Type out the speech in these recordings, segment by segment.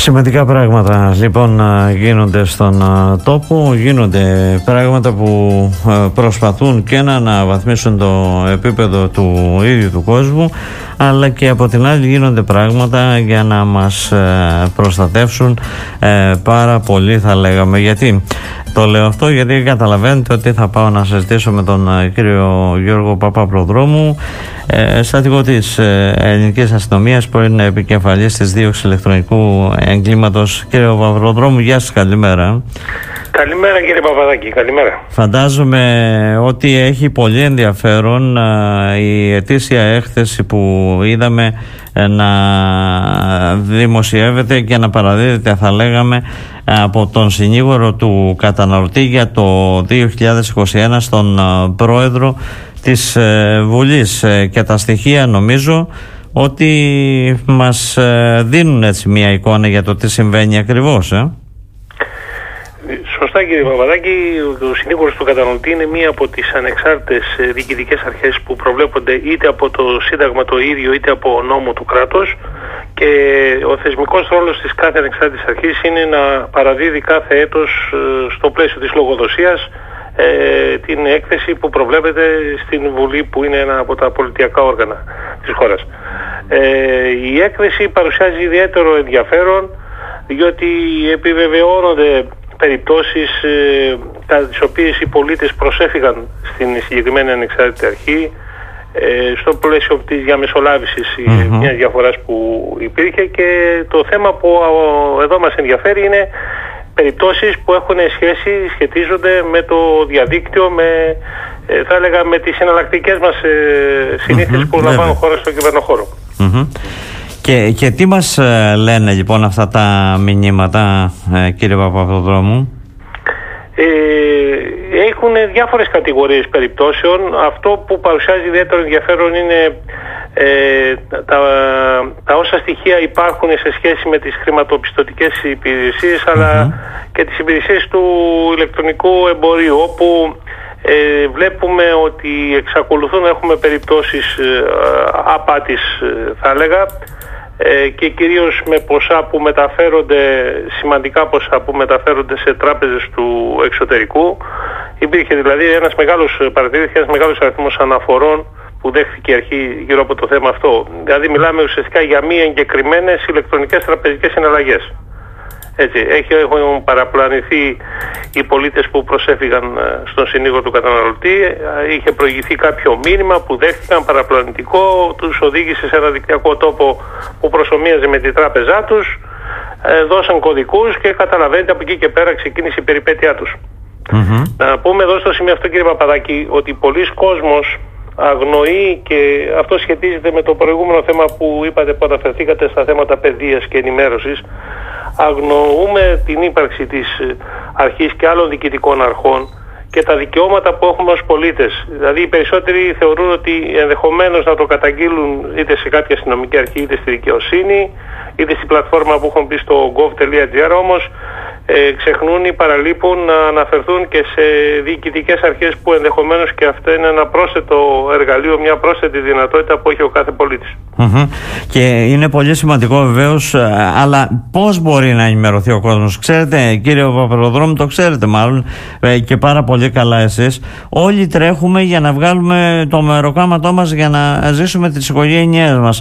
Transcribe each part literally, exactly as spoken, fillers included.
Σημαντικά πράγματα λοιπόν γίνονται στον τόπο, γίνονται πράγματα που προσπαθούν και να αναβαθμίσουν το επίπεδο του ίδιου του κόσμου, αλλά και από την άλλη γίνονται πράγματα για να μας προστατεύσουν πάρα πολύ, θα λέγαμε. Γιατί το λέω αυτό? Γιατί καταλαβαίνετε ότι θα πάω να συζητήσω με τον κύριο Γιώργο Παπαπροδρόμου, ε, στρατηγό της ε, ελληνικής αστυνομίας, πρώην επικεφαλής της δίωξης ηλεκτρονικού εγκλήματος. Κύριε Παπαπροδρόμου, γεια σας, καλημέρα. Καλημέρα κύριε Παπαδάκη, καλημέρα. Φαντάζομαι ότι έχει πολύ ενδιαφέρον α, η ετήσια έκθεση που είδαμε ε, να δημοσιεύεται και να παραδίδεται, θα λέγαμε, από τον συνήγορο του καταναλωτή για το δύο χιλιάδες είκοσι ένα στον α, πρόεδρο της ε, Βουλής, ε, και τα στοιχεία νομίζω ότι μας ε, δίνουν έτσι μια εικόνα για το τι συμβαίνει ακριβώς. ε. Σωστά κύριε Παπαδάκη, ο συνήγορος του καταναλωτή είναι μία από τις ανεξάρτητες διοικητικές αρχές που προβλέπονται είτε από το Σύνταγμα το ίδιο είτε από νόμο του κράτους, και ο θεσμικός ρόλος της κάθε ανεξάρτητης αρχής είναι να παραδίδει κάθε έτος στο πλαίσιο της λογοδοσίας ε, την έκθεση που προβλέπεται στην Βουλή, που είναι ένα από τα πολιτιακά όργανα της χώρας. Ε, η έκθεση παρουσιάζει ιδιαίτερο ενδιαφέρον διότι επιβεβαιώνονται περιπτώσεις ε, κατά τις οποίες οι πολίτες προσέφυγαν στην συγκεκριμένη ανεξάρτητη αρχή ε, στο πλαίσιο της διαμεσολάβησης mm-hmm. μιας διαφοράς που υπήρχε, και το θέμα που ε, εδώ μας ενδιαφέρει είναι περιπτώσεις που έχουν σχέση, σχετίζονται με το διαδίκτυο, με, ε, θα έλεγα, με τις εναλλακτικές μας ε, συνήθειες mm-hmm. που λαμβάνουν χώρα στον κυβερνοχώρο. Mm-hmm. Και, και τι μας ε, λένε λοιπόν αυτά τα μηνύματα, ε, κύριε Παπαπροδρόμου? Ε, έχουν διάφορες κατηγορίες περιπτώσεων. Αυτό που παρουσιάζει ιδιαίτερο ενδιαφέρον είναι ε, τα, τα όσα στοιχεία υπάρχουν σε σχέση με τις χρηματοπιστωτικές υπηρεσίες, mm-hmm. αλλά και τις υπηρεσίες του ηλεκτρονικού εμπορίου, όπου ε, βλέπουμε ότι εξακολουθούν να έχουμε περιπτώσεις ε, απάτης, ε, θα έλεγα, Ε, και κυρίως με ποσά που μεταφέρονται, σημαντικά ποσά που μεταφέρονται σε τράπεζες του εξωτερικού. Υπήρχε δηλαδή ένας μεγάλος, παρατηρήθηκε ένας μεγάλος αριθμός αναφορών που δέχθηκε η αρχή γύρω από το θέμα αυτό. Δηλαδή μιλάμε ουσιαστικά για μη εγκεκριμένες ηλεκτρονικές τραπεζικές συναλλαγές. Έτσι, έχουν παραπλανηθεί οι πολίτες που προσέφηγαν στον συνήγορο του καταναλωτή. Είχε προηγηθεί κάποιο μήνυμα που δέχτηκαν παραπλανητικό, τους οδήγησε σε ένα δικτυακό τόπο που προσομοίαζε με τη τράπεζά τους, δώσαν κωδικούς και καταλαβαίνετε από εκεί και πέρα ξεκίνησε η περιπέτειά τους. Mm-hmm. Να πούμε εδώ στο σημείο αυτό, κύριε Παπαδάκη, ότι πολλοί κόσμος αγνοεί, και αυτό σχετίζεται με το προηγούμενο θέμα που είπατε, που αναφερθήκατε στα θέματα παιδείας και ενημέρωσης. Αγνοούμε την ύπαρξη της αρχής και άλλων διοικητικών αρχών και τα δικαιώματα που έχουμε ως πολίτες. Δηλαδή οι περισσότεροι θεωρούν ότι ενδεχομένως να το καταγγείλουν είτε σε κάποια αστυνομική αρχή είτε στη δικαιοσύνη είτε στην πλατφόρμα που έχουν πει στο gov τελεία gr, όμως ε, ξεχνούν ή παραλείπουν να αναφερθούν και σε διοικητικές αρχές που ενδεχομένως και αυτό είναι ένα πρόσθετο εργαλείο, μια πρόσθετη δυνατότητα που έχει ο κάθε πολίτης. Mm-hmm. Και είναι πολύ σημαντικό βεβαίως, αλλά πώς μπορεί να ενημερωθεί ο κόσμος? Ξέρετε, κύριε Παπαπροδρόμου, το ξέρετε μάλλον και πάρα πολύ καλά εσείς, όλοι τρέχουμε για να βγάλουμε το μεροκάματό μας για να ζήσουμε τις οικογένειές μας.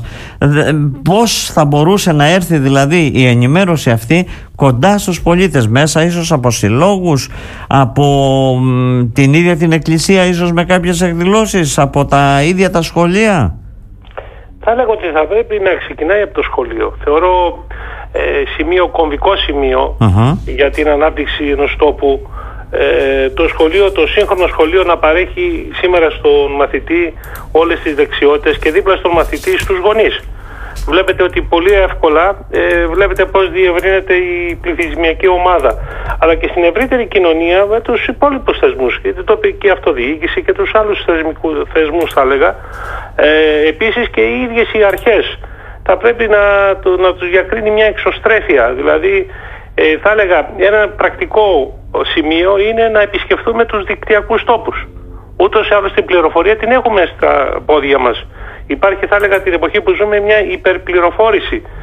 Πώς θα μπορούσε να έρθει δηλαδή η ενημέρωση αυτή κοντά στους πολίτες, μέσα ίσως από συλλόγους, από μ, την ίδια την εκκλησία, ίσως με κάποιες εκδηλώσεις, από τα ίδια τα σχολεία? Θα έλεγα ότι θα πρέπει να ξεκινάει από το σχολείο. Θεωρώ ε, σημείο, κομβικό σημείο uh-huh. για την ανάπτυξη ενός τόπου ε, το σχολείο, το σύγχρονο σχολείο να παρέχει σήμερα στον μαθητή όλες τις δεξιότητες και δίπλα στον μαθητή στους γονείς. Βλέπετε ότι πολύ εύκολα ε, βλέπετε πώς διευρύνεται η πληθυσμιακή ομάδα, αλλά και στην ευρύτερη κοινωνία με τους υπόλοιπους θεσμούς, είτε τοπική αυτοδιοίκηση και τους άλλους θεσμικού, θεσμούς θα έλεγα. Ε, επίσης και οι ίδιες οι αρχές θα πρέπει να, το, να τους διακρίνει μια εξωστρέφεια. Δηλαδή ε, θα έλεγα ένα πρακτικό σημείο είναι να επισκεφθούμε τους δικτυακούς τόπους. Ούτως ή άλλως την πληροφορία την έχουμε στα πόδια μας. Υπάρχει, θα έλεγα, την εποχή που ζούμε μια υπερπληροφόρηση.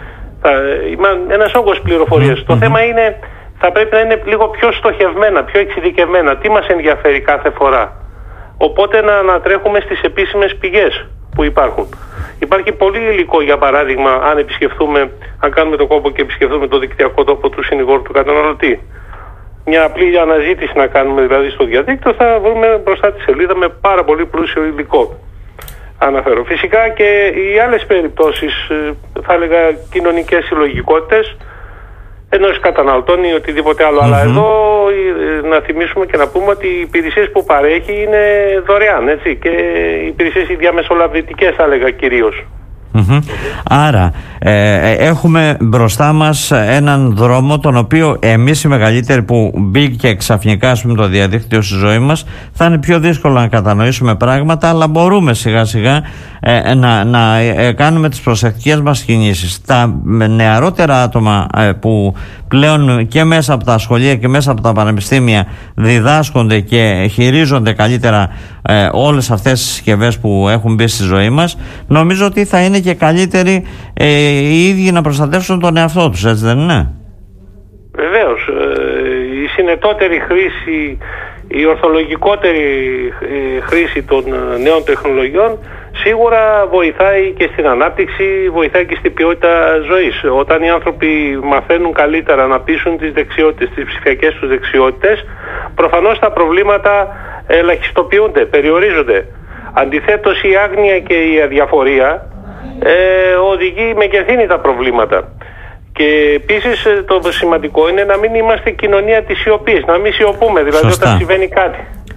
Θα, ένας όγκος πληροφορίας. Mm-hmm. Το θέμα είναι, θα πρέπει να είναι λίγο πιο στοχευμένα, πιο εξειδικευμένα. Τι μας ενδιαφέρει κάθε φορά. Οπότε να ανατρέχουμε στις επίσημες πηγές που υπάρχουν. Υπάρχει πολύ υλικό, για παράδειγμα, αν επισκεφθούμε, αν κάνουμε το κόπο και επισκεφθούμε το δικτυακό τόπο του συνηγόρου του καταναλωτή. Μια απλή αναζήτηση να κάνουμε δηλαδή στο διαδίκτυο, θα βρούμε μπροστά τη σελίδα με πάρα πολύ πλούσιο υλικό. Αναφέρω. Φυσικά και οι άλλες περιπτώσεις, θα έλεγα κοινωνικές συλλογικότητες, ενός καταναλωτών ή οτιδήποτε άλλο. Mm-hmm. Αλλά εδώ να θυμίσουμε και να πούμε ότι οι υπηρεσίες που παρέχει είναι δωρεάν, έτσι, και οι υπηρεσίες οι διαμεσολαβητικές, θα έλεγα, κυρίως. Mm-hmm. Άρα ε, έχουμε μπροστά μας έναν δρόμο τον οποίο εμείς οι μεγαλύτεροι που μπήκε ξαφνικά, ας πούμε, το διαδίκτυο στη ζωή μας, θα είναι πιο δύσκολο να κατανοήσουμε πράγματα, αλλά μπορούμε σιγά σιγά ε, να, να ε, κάνουμε τις προσεκτικές μας κινήσεις. Τα νεαρότερα άτομα ε, που πλέον και μέσα από τα σχολεία και μέσα από τα πανεπιστήμια διδάσκονται και χειρίζονται καλύτερα ε, όλες αυτές τις συσκευές που έχουν μπει στη ζωή μας, νομίζω ότι θα είναι και καλύτεροι ε, οι ίδιοι να προστατεύσουν τον εαυτό τους, έτσι δεν είναι? Βεβαίως. Ε, η συνετότερη χρήση, η ορθολογικότερη ε, χρήση των νέων τεχνολογιών σίγουρα βοηθάει και στην ανάπτυξη, βοηθάει και στην ποιότητα ζωής. Όταν οι άνθρωποι μαθαίνουν καλύτερα να πείσουν τις δεξιότητες, τις ψηφιακές τους δεξιότητες, προφανώς τα προβλήματα ελαχιστοποιούνται, περιορίζονται. Αντιθέτως, η άγνοια και η αδιαφορία ε, οδηγεί, μεγεθύνει τα προβλήματα. Και επίσης το σημαντικό είναι να μην είμαστε κοινωνία της σιωπής, να μην σιωπούμε, δηλαδή Σωστά. όταν συμβαίνει κάτι.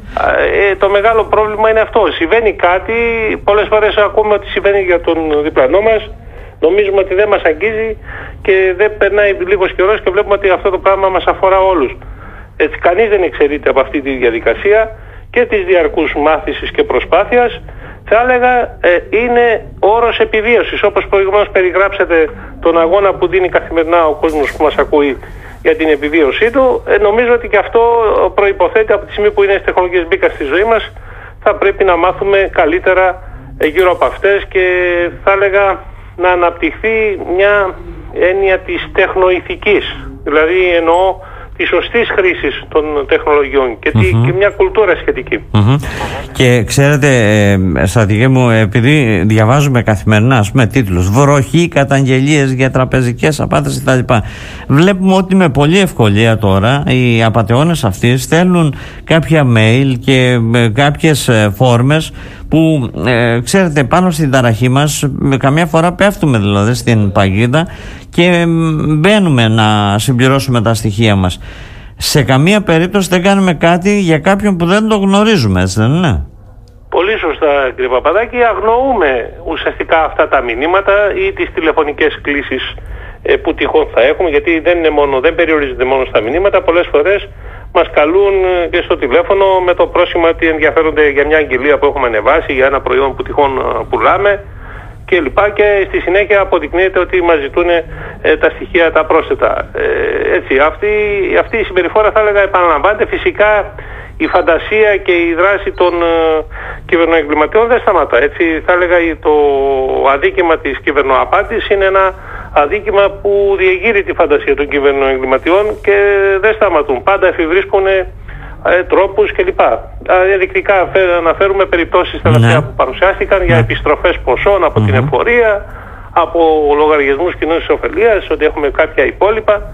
Ε, το μεγάλο πρόβλημα είναι αυτό. Συμβαίνει κάτι, πολλές φορές ακούμε ότι συμβαίνει για τον διπλανό μας, νομίζουμε ότι δεν μας αγγίζει και δεν περνάει λίγος καιρός και βλέπουμε ότι αυτό το πράγμα μας αφορά όλους. Έτσι, κανείς δεν εξαιρείται από αυτή τη διαδικασία και της διαρκούς μάθησης και προσπάθειας. Θα έλεγα ε, είναι όρος επιβίωσης, όπως προηγουμένως περιγράψετε τον αγώνα που δίνει καθημερινά ο κόσμος που μας ακούει για την επιβίωσή του. Ε, νομίζω ότι και αυτό προϋποθέτει, από τη στιγμή που οι νέες τεχνολογίες μπήκαν στη ζωή μας, θα πρέπει να μάθουμε καλύτερα ε, γύρω από αυτές και θα έλεγα να αναπτυχθεί μια έννοια της τεχνοηθικής, δηλαδή εννοώ τη σωστή χρήση των τεχνολογιών και, mm-hmm. και μια κουλτούρα σχετική. Mm-hmm. Και ξέρετε, ε, στρατηγέ μου, επειδή διαβάζουμε καθημερινά, ας πούμε, τίτλους βροχή, καταγγελίες για τραπεζικές απάτες κτλ., βλέπουμε ότι με πολλή ευκολία τώρα οι απατεώνες αυτοί στέλνουν κάποια mail και ε, κάποιες ε, φόρμες που ε, ξέρετε, πάνω στην ταραχή μας καμιά φορά πέφτουμε δηλαδή στην παγίδα και μπαίνουμε να συμπληρώσουμε τα στοιχεία μας. Σε καμία περίπτωση δεν κάνουμε κάτι για κάποιον που δεν το γνωρίζουμε, έτσι δεν είναι? Πολύ σωστά, κύριε Παπαδάκη. Αγνοούμε ουσιαστικά αυτά τα μηνύματα ή τις τηλεφωνικές κλήσεις ε, που τυχόν θα έχουμε, γιατί δεν, είναι μόνο, δεν περιορίζονται μόνο στα μηνύματα. Πολλές φορές μας καλούν και στο τηλέφωνο με το πρόσημα ότι ενδιαφέρονται για μια αγγελία που έχουμε ανεβάσει, για ένα προϊόν που τυχόν πουλάμε και λοιπά, και στη συνέχεια αποδεικνύεται ότι μας ζητούν ε, τα στοιχεία τα πρόσθετα. Ε, έτσι, αυτή, αυτή η συμπεριφορά, θα έλεγα, επαναλαμβάνεται. Φυσικά η φαντασία και η δράση των ε, κυβερνοεγκληματιών δεν σταματά. Έτσι, θα έλεγα το αδίκημα της κυβερνοαπάτης είναι ένα αδίκημα που διεγείρει τη φαντασία των κυβερνοεγκληματιών και δεν σταματούν. Πάντα εφηβρίσκουν ε, τρόπους κλπ. Ενδεικτικά αναφέρουμε περιπτώσεις τελευταία ναι. που παρουσιάστηκαν για ναι. επιστροφές ποσών από mm-hmm. την εφορία, από λογαριασμούς κοινωνικής ωφελίας, ότι έχουμε κάποια υπόλοιπα,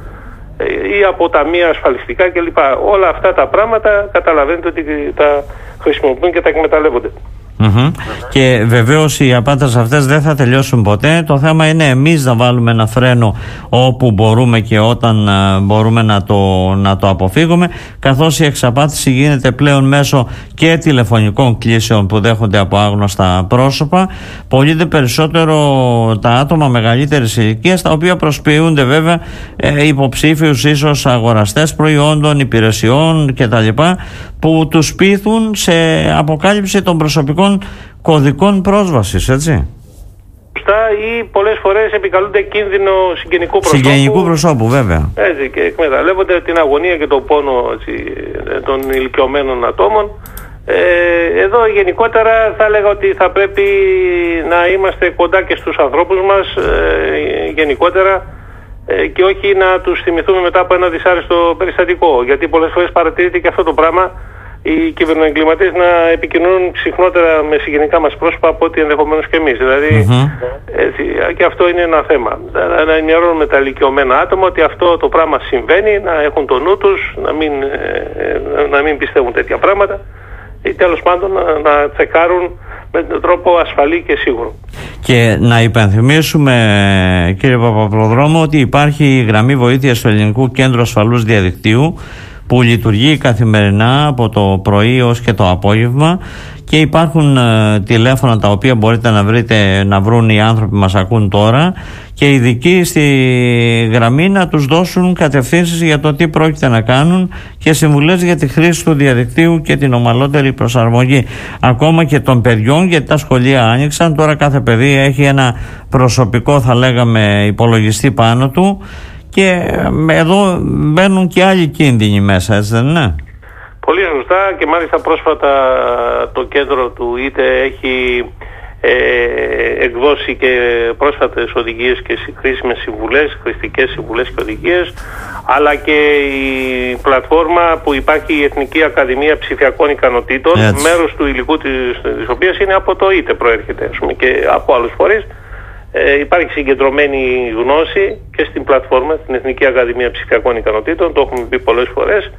ή από ταμεία ασφαλιστικά κλπ. Όλα αυτά τα πράγματα καταλαβαίνετε ότι τα χρησιμοποιούν και τα εκμεταλλεύονται. Mm-hmm. Και βεβαίως οι απάτες αυτές δεν θα τελειώσουν ποτέ. Το θέμα είναι εμείς να βάλουμε ένα φρένο όπου μπορούμε και όταν uh, μπορούμε να το, να το αποφύγουμε, καθώς η εξαπάτηση γίνεται πλέον μέσω και τηλεφωνικών κλήσεων που δέχονται από άγνωστα πρόσωπα. Πολύ δε περισσότερο τα άτομα μεγαλύτερης ηλικίας, τα οποία προσποιούνται βέβαια ε, υποψήφιους ίσως αγοραστές προϊόντων, υπηρεσιών κτλ., που τους πείθουν σε αποκάλυψη των προσωπικών κωδικών πρόσβασης, έτσι. Ή πολλές φορές επικαλούνται κίνδυνο συγγενικού προσώπου. Συγγενικού προσώπου, βέβαια. Έτσι, και εκμεταλλεύονται την αγωνία και τον πόνο, έτσι, των ηλικιωμένων ατόμων. Ε, εδώ γενικότερα θα έλεγα ότι θα πρέπει να είμαστε κοντά και στους ανθρώπους μας, ε, γενικότερα, ε, και όχι να τους θυμηθούμε μετά από ένα δυσάρεστο περιστατικό. Γιατί πολλές φορές παρατηρείται και αυτό το πράγμα, οι κυβερνοεγκληματίες να επικοινωνούν συχνότερα με συγγενικά μας πρόσωπα από ό,τι ενδεχομένως και εμείς. Δηλαδή, mm-hmm. έτσι, και αυτό είναι ένα θέμα. Να, να ενημερώνουμε τα ηλικιωμένα άτομα ότι αυτό το πράγμα συμβαίνει, να έχουν το νου τους, να μην, ε, να μην πιστεύουν τέτοια πράγματα ή τέλος πάντων να, να τσεκάρουν με τον τρόπο ασφαλή και σίγουρο. Και να υπενθυμίσουμε, κύριε Παπαπροδρόμου, ότι υπάρχει η γραμμή βοήθειας του Ελληνικού Κέντρου Ασφαλούς Διαδικτύου που λειτουργεί καθημερινά από το πρωί ως και το απόγευμα, και υπάρχουν ε, τηλέφωνα τα οποία μπορείτε να βρείτε, να βρουν οι άνθρωποι που μας ακούν τώρα, και οι ειδικοί στη γραμμή να τους δώσουν κατευθύνσεις για το τι πρόκειται να κάνουν και συμβουλές για τη χρήση του διαδικτύου και την ομαλότερη προσαρμογή ακόμα και των παιδιών, γιατί τα σχολεία άνοιξαν. Τώρα κάθε παιδί έχει ένα προσωπικό, θα λέγαμε, υπολογιστή πάνω του, και εδώ μπαίνουν και άλλοι κίνδυνοι μέσα, έτσι δεν είναι? Πολύ σωστά, και μάλιστα πρόσφατα το κέντρο του ΙΤΕ έχει ε, εκδώσει και πρόσφατες οδηγίες και χρήσιμες συμβουλές, χρηστικές συμβουλές και οδηγίες, αλλά και η πλατφόρμα που υπάρχει, η Εθνική Ακαδημία Ψηφιακών Ικανοτήτων, έτσι, μέρος του υλικού της, της οποίας είναι από το ΙΤΕ, προέρχεται, ας πούμε, και από άλλους φορείς. Ε, υπάρχει συγκεντρωμένη γνώση και στην πλατφόρμα, στην Εθνική Ακαδημία Ψηφιακών Ικανοτήτων, το έχουμε πει πολλές φορές.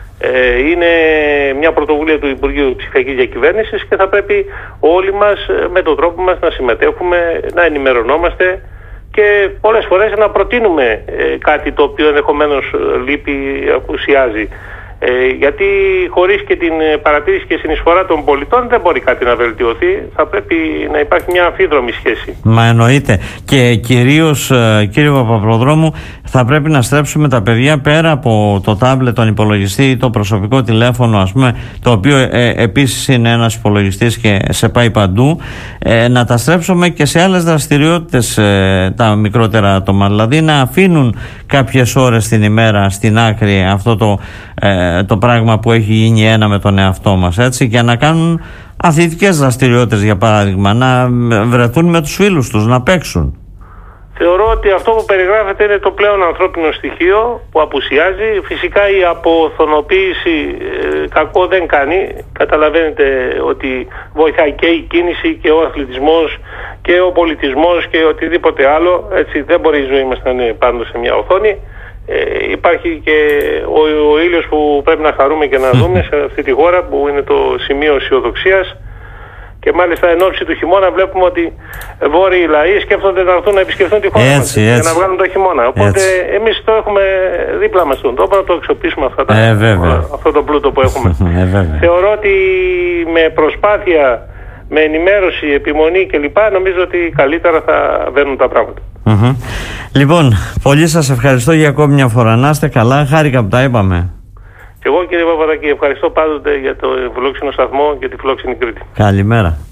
Ε, είναι μια πρωτοβουλία του Υπουργείου Ψηφιακής Διακυβέρνησης και θα πρέπει όλοι μας με τον τρόπο μας να συμμετέχουμε, να ενημερωνόμαστε και πολλές φορές να προτείνουμε ε, κάτι το οποίο ενδεχομένως λείπει, απουσιάζει. Ε, γιατί χωρίς και την παρατήρηση και συνεισφορά των πολιτών δεν μπορεί κάτι να βελτιωθεί. Θα πρέπει να υπάρχει μια αμφίδρομη σχέση. Μα εννοείται. Και κυρίως, κύριε Παπαπροδρόμου, θα πρέπει να στρέψουμε τα παιδιά πέρα από το τάμπλετ, τον υπολογιστή ή το προσωπικό τηλέφωνο, ας πούμε, το οποίο ε, επίσης είναι ένας υπολογιστής και σε πάει παντού, ε, να τα στρέψουμε και σε άλλες δραστηριότητες ε, τα μικρότερα άτομα. Δηλαδή να αφήνουν κάποιες ώρες την ημέρα στην άκρη αυτό το ε, το πράγμα που έχει γίνει ένα με τον εαυτό μας, έτσι, και να κάνουν αθλητικές δραστηριότητες, για παράδειγμα, να βρεθούν με τους φίλους τους, να παίξουν. Θεωρώ ότι αυτό που περιγράφεται είναι το πλέον ανθρώπινο στοιχείο που απουσιάζει. Φυσικά η αποθονοποίηση ε, κακό δεν κάνει. Καταλαβαίνετε ότι βοηθάει και η κίνηση και ο αθλητισμός και ο πολιτισμός και οτιδήποτε άλλο. Έτσι, δεν μπορεί η ζωή μας να είναι πάντως σε μια οθόνη. Ε, υπάρχει και ο, ο ήλιος που πρέπει να χαρούμε και να δούμε σε αυτή τη χώρα, που είναι το σημείο αισιοδοξίας, και μάλιστα εν ώψη του χειμώνα βλέπουμε ότι βόρειοι λαοί σκέφτονται να έρθουν να επισκεφθούν τη χώρα μας για να βγάλουν το χειμώνα. Οπότε έτσι, εμείς το έχουμε δίπλα μας τον τόπο, να το αξιοποιήσουμε αυτά τα, ε, αυτό το πλούτο που έχουμε. ε, Θεωρώ ότι με προσπάθεια, με ενημέρωση, επιμονή κλπ, νομίζω ότι καλύτερα θα βαίνουν τα πράγματα. Mm-hmm. Λοιπόν, πολύ σας ευχαριστώ για ακόμη μια φορά. Να είστε καλά, χάρηκα που τα είπαμε. Και εγώ, κύριε Παπαδάκη, ευχαριστώ πάντοτε για το φιλόξενο σταθμό και τη φιλόξενη Κρήτη. Καλημέρα.